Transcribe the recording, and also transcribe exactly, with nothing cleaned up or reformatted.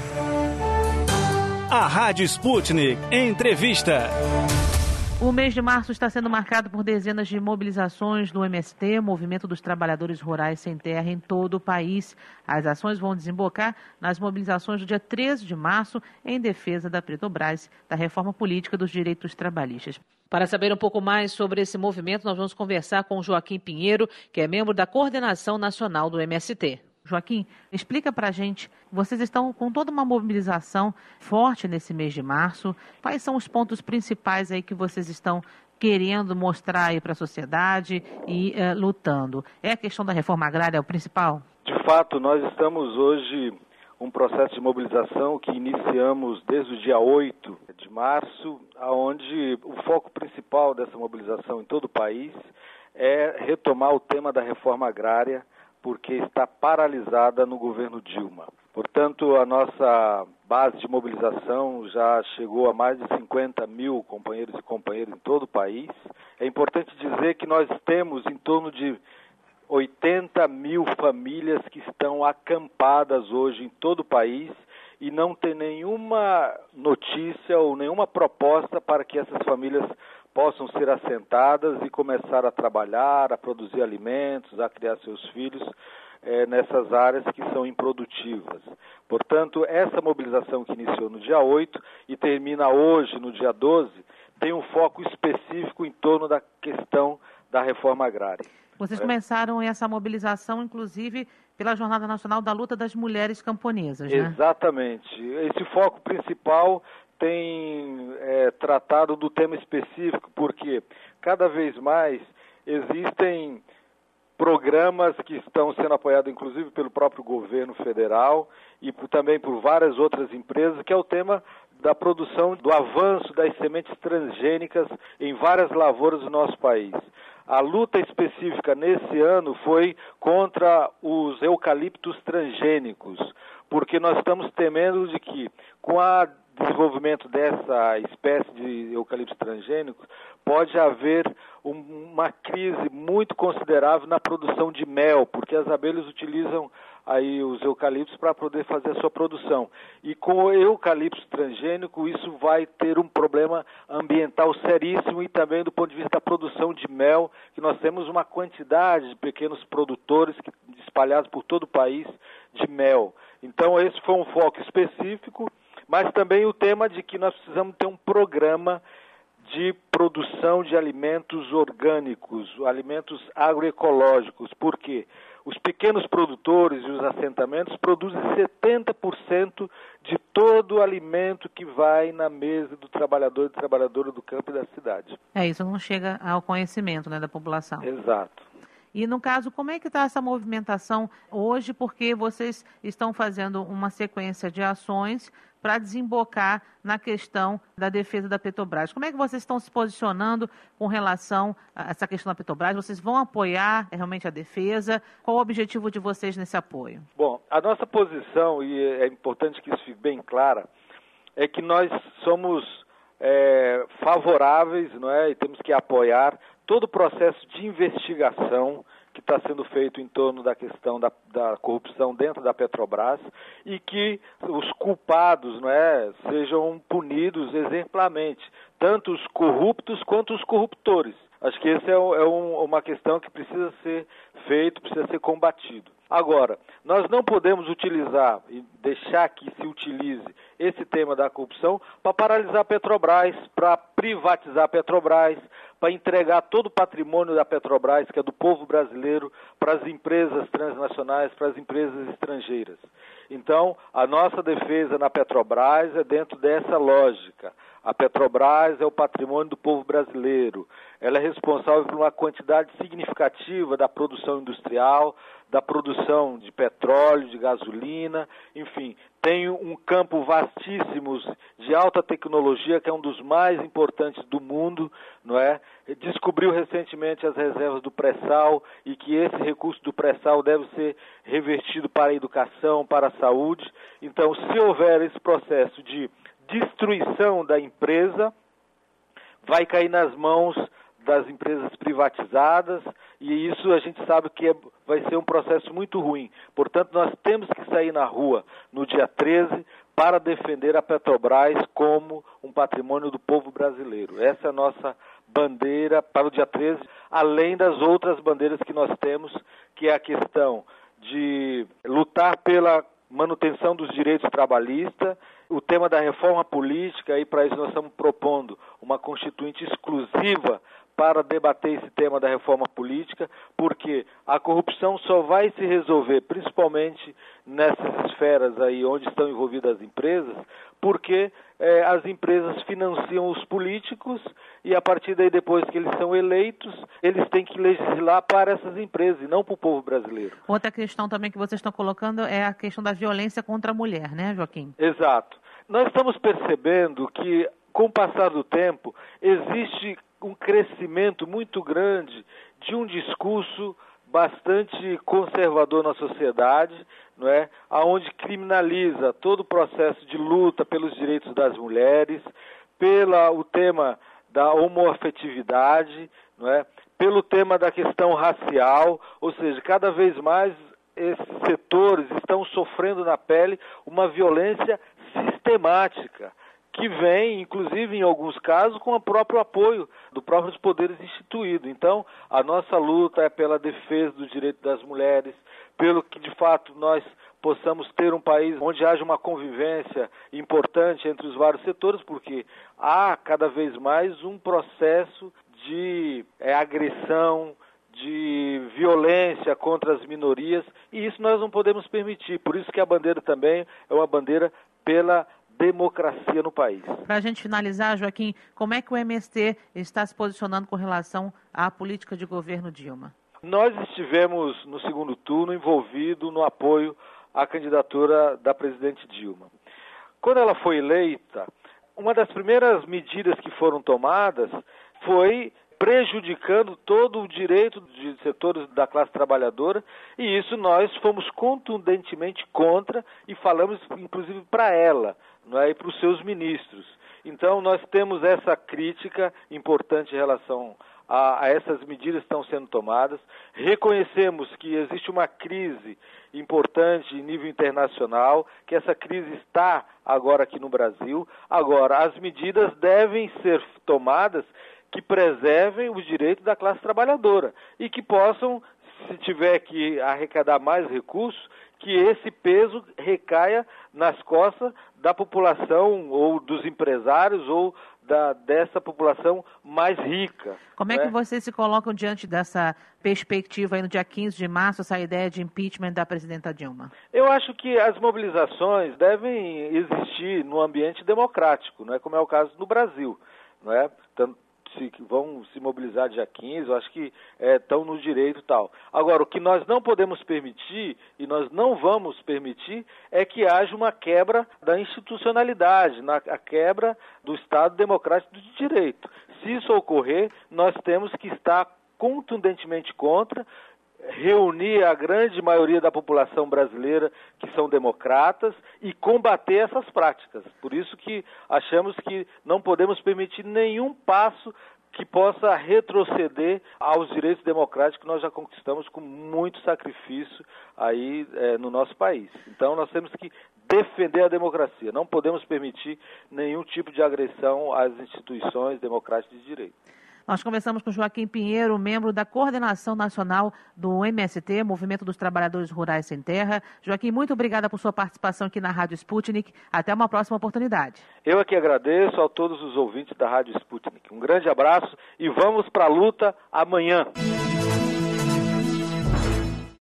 A Rádio Sputnik Entrevista. O mês de março está sendo marcado por dezenas de mobilizações do M S T, Movimento dos Trabalhadores Rurais Sem Terra, em todo o país. As ações vão desembocar nas mobilizações do dia treze de março em defesa da Petrobras, da reforma política dos direitos trabalhistas. Para saber um pouco mais sobre esse movimento, nós vamos conversar com Joaquim Pinheiro, que é membro da Coordenação Nacional do M S T. Joaquim, explica para a gente, vocês estão com toda uma mobilização forte nesse mês de março. Quais são os pontos principais aí que vocês estão querendo mostrar aí para a sociedade e uh, lutando? É a questão da reforma agrária o principal? De fato, nós estamos hoje um processo de mobilização que iniciamos desde o dia oito de março, onde o foco principal dessa mobilização em todo o país é retomar o tema da reforma agrária, porque está paralisada no governo Dilma. Portanto, a nossa base de mobilização já chegou a mais de cinquenta mil companheiros e companheiras em todo o país. É importante dizer que nós temos em torno de oitenta mil famílias que estão acampadas hoje em todo o país e não tem nenhuma notícia ou nenhuma proposta para que essas famílias possam ser assentadas e começar a trabalhar, a produzir alimentos, a criar seus filhos é, nessas áreas que são improdutivas. Portanto, essa mobilização que iniciou no dia oito e termina hoje, no dia doze, tem um foco específico em torno da questão da reforma agrária. Vocês é. começaram essa mobilização, inclusive, pela Jornada Nacional da Luta das Mulheres Camponesas, né? Exatamente. Esse foco principal tem é, tratado do tema específico, porque cada vez mais existem programas que estão sendo apoiados, inclusive, pelo próprio governo federal e por, também por várias outras empresas, que é o tema da produção, do avanço das sementes transgênicas em várias lavouras do nosso país. A luta específica nesse ano foi contra os eucaliptos transgênicos, porque nós estamos temendo de que, com o desenvolvimento dessa espécie de eucalipto transgênico, pode haver um, uma crise muito considerável na produção de mel, porque as abelhas utilizam aí os eucaliptos para poder fazer a sua produção. E com o eucalipto transgênico, isso vai ter um problema ambiental seríssimo e também do ponto de vista da produção de mel, que nós temos uma quantidade de pequenos produtores que, espalhados por todo o país de mel. Então, esse foi um foco específico, mas também o tema de que nós precisamos ter um programa de produção de alimentos orgânicos, alimentos agroecológicos. Por quê? Os pequenos produtores e os assentamentos produzem setenta por cento de todo o alimento que vai na mesa do trabalhador e trabalhadora do campo e da cidade. É, isso não chega ao conhecimento, né, da população. Exato. E, no caso, como é que está essa movimentação hoje? Porque vocês estão fazendo uma sequência de ações para desembocar na questão da defesa da Petrobras. Como é que vocês estão se posicionando com relação a essa questão da Petrobras? Vocês vão apoiar realmente a defesa? Qual o objetivo de vocês nesse apoio? Bom, a nossa posição, e é importante que isso fique bem clara, é que nós somos é, favoráveis, não é? E temos que apoiar todo o processo de investigação que está sendo feito em torno da questão da, da corrupção dentro da Petrobras e que os culpados, não é, sejam punidos exemplarmente, tanto os corruptos quanto os corruptores. Acho que essa é, é um, uma questão que precisa ser feito, precisa ser combatido. Agora, nós não podemos utilizar e deixar que se utilize esse tema da corrupção para paralisar a Petrobras, para privatizar a Petrobras, para entregar todo o patrimônio da Petrobras, que é do povo brasileiro, para as empresas transnacionais, para as empresas estrangeiras. Então, a nossa defesa na Petrobras é dentro dessa lógica. A Petrobras é o patrimônio do povo brasileiro. Ela é responsável por uma quantidade significativa da produção industrial, da produção de petróleo, de gasolina, enfim, tem um campo vastíssimo de alta tecnologia, que é um dos mais importantes do mundo, não é? Descobriu recentemente as reservas do pré-sal e que esse recurso do pré-sal deve ser revertido para a educação, para a saúde. Então, se houver esse processo de destruição da empresa, vai cair nas mãos das empresas privatizadas, e isso a gente sabe que é, vai ser um processo muito ruim. Portanto, nós temos que sair na rua no dia treze para defender a Petrobras como um patrimônio do povo brasileiro. Essa é a nossa bandeira para o dia treze, além das outras bandeiras que nós temos, que é a questão de lutar pela manutenção dos direitos trabalhistas, o tema da reforma política, e para isso nós estamos propondo uma constituinte exclusiva para debater esse tema da reforma política, porque a corrupção só vai se resolver, principalmente nessas esferas aí onde estão envolvidas as empresas, porque eh, as empresas financiam os políticos e a partir daí, depois que eles são eleitos, eles têm que legislar para essas empresas e não para o povo brasileiro. Outra questão também que vocês estão colocando é a questão da violência contra a mulher, né, Joaquim? Exato. Nós estamos percebendo que, com o passar do tempo, existe um crescimento muito grande de um discurso bastante conservador na sociedade, não é? Onde criminaliza todo o processo de luta pelos direitos das mulheres, pela o tema da homoafetividade, não é? Pelo tema da questão racial, ou seja, cada vez mais esses setores estão sofrendo na pele uma violência sistemática, que vem, inclusive, em alguns casos, com o próprio apoio dos próprios poderes instituídos. Então, a nossa luta é pela defesa dos direitos das mulheres, pelo que, de fato, nós possamos ter um país onde haja uma convivência importante entre os vários setores, porque há cada vez mais um processo de é, agressão, de violência contra as minorias, e isso nós não podemos permitir. Por isso que a bandeira também é uma bandeira pela democracia no país. Para a gente finalizar, Joaquim, como é que o M S T está se posicionando com relação à política de governo Dilma? Nós estivemos no segundo turno envolvido no apoio à candidatura da presidente Dilma. Quando ela foi eleita, uma das primeiras medidas que foram tomadas foi prejudicando todo o direito de setores da classe trabalhadora, e isso nós fomos contundentemente contra e falamos inclusive para ela, não é, e para os seus ministros. Então nós temos essa crítica importante em relação a, a essas medidas que estão sendo tomadas. Reconhecemos que existe uma crise importante em nível internacional, que essa crise está agora aqui no Brasil. Agora, as medidas devem ser tomadas que preservem os direitos da classe trabalhadora e que possam, se tiver que arrecadar mais recursos, que esse peso recaia nas costas da população ou dos empresários ou da, dessa população mais rica. Como é né? que vocês se colocam diante dessa perspectiva aí no dia quinze de março, essa ideia de impeachment da presidenta Dilma? Eu acho que as mobilizações devem existir no ambiente democrático, não é, como é o caso no Brasil, não é? Tanto Se, vão se mobilizar dia quinze, eu acho que estão é, no direito e tal. Agora, o que nós não podemos permitir, e nós não vamos permitir, é que haja uma quebra da institucionalidade, na, a quebra do Estado Democrático de Direito. Se isso ocorrer, nós temos que estar contundentemente contra, reunir a grande maioria da população brasileira que são democratas e combater essas práticas. Por isso que achamos que não podemos permitir nenhum passo que possa retroceder aos direitos democráticos que nós já conquistamos com muito sacrifício aí é, no nosso país. Então nós temos que defender a democracia, não podemos permitir nenhum tipo de agressão às instituições democráticas de direito. Nós conversamos com Joaquim Pinheiro, membro da Coordenação Nacional do M S T, Movimento dos Trabalhadores Rurais Sem Terra. Joaquim, muito obrigada por sua participação aqui na Rádio Sputnik. Até uma próxima oportunidade. Eu aqui agradeço a todos os ouvintes da Rádio Sputnik. Um grande abraço e vamos para a luta amanhã.